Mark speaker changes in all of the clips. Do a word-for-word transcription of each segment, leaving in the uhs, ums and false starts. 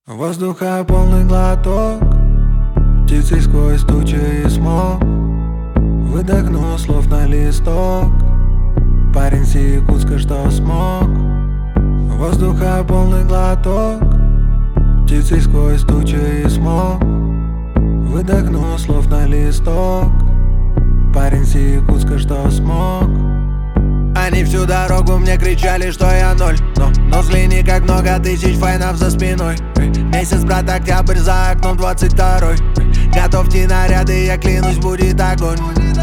Speaker 1: Воздуха полный глоток, птицей сквозь тучи и смог. Выдохнул слов на листок, парень с Якутска, что смог. Воздуха полный глоток, птицей сквозь тучи и смог. Выдохнул слов на листок, парень с Якутска, что смог. Они всю дорогу мне кричали, что я ноль, Но, но взгляни, как много тысяч файнов за спиной. Месяц, брат, октябрь, за окном двадцать второй. Готовьте наряды, я клянусь, будет огонь.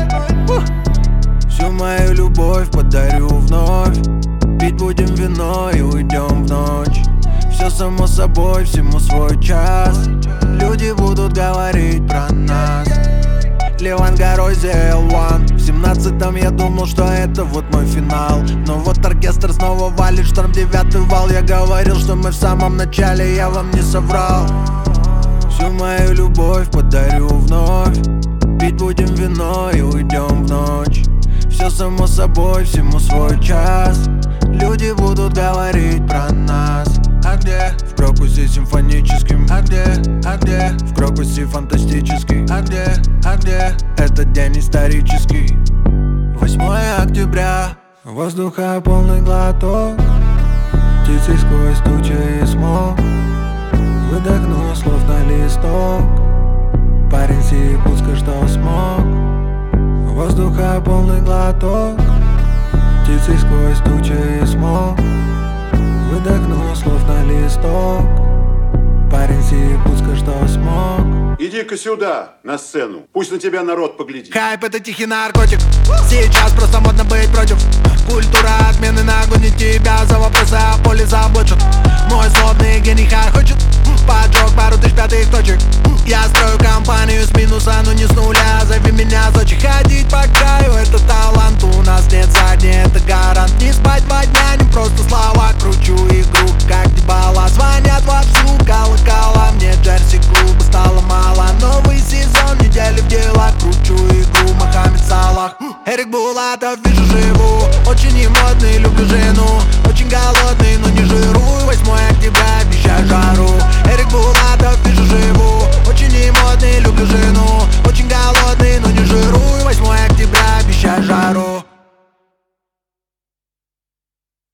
Speaker 1: Всю мою любовь подарю вновь. Пить будем вино и уйдем в ночь. Все само собой, всему свой час. Люди будут говорить про нас. Ливан горой эл один. В семнадцатом я думал, что это вот мой финал. Но вот оркестр снова валит, шторм девятый вал. Я говорил, что мы в самом начале, я вам не соврал. Всю мою любовь подарю вновь. Пить будем вино и уйдем в ночь. Все само собой, всему свой час. Люди будут говорить про нас. А где? В Крокусе симфоническим. А где? А где? В Крокусе фантастический. А где? А где? Этот день исторический. восьмое октября. Воздуха полный глоток, птицей сквозь тучи и смог. Выдохнул слов на листок, парень с Якутска, что смог. Воздуха полный глоток, птицей сквозь тучи и смог. Выдохнул слов на листок, парень с Якутска, что смог.
Speaker 2: Иди-ка сюда, на сцену, пусть на тебя народ поглядит.
Speaker 1: Хайп — это тихий наркотик, сейчас просто модно быть против. Культура отмены, нагонит тебя за вопросы о поле заботит. Мой злобный гений хочет поджег пару тысяч пятых точек. Я строю компанию с минуса, но не с нуля. Зови меня Сочи, ходить по краю — это талант. У нас нет задней, это гарант. Не спать два дня, не просто слова. Кручу игру, как Дибала. Звонят вовсю колокола. Мне джерси клуба стало мало. Новый сезон, недели в делах. Кручу игру, Мохаммед Салах. Эрик Булатов, вижу, живу. Очень не модный, люблю жить.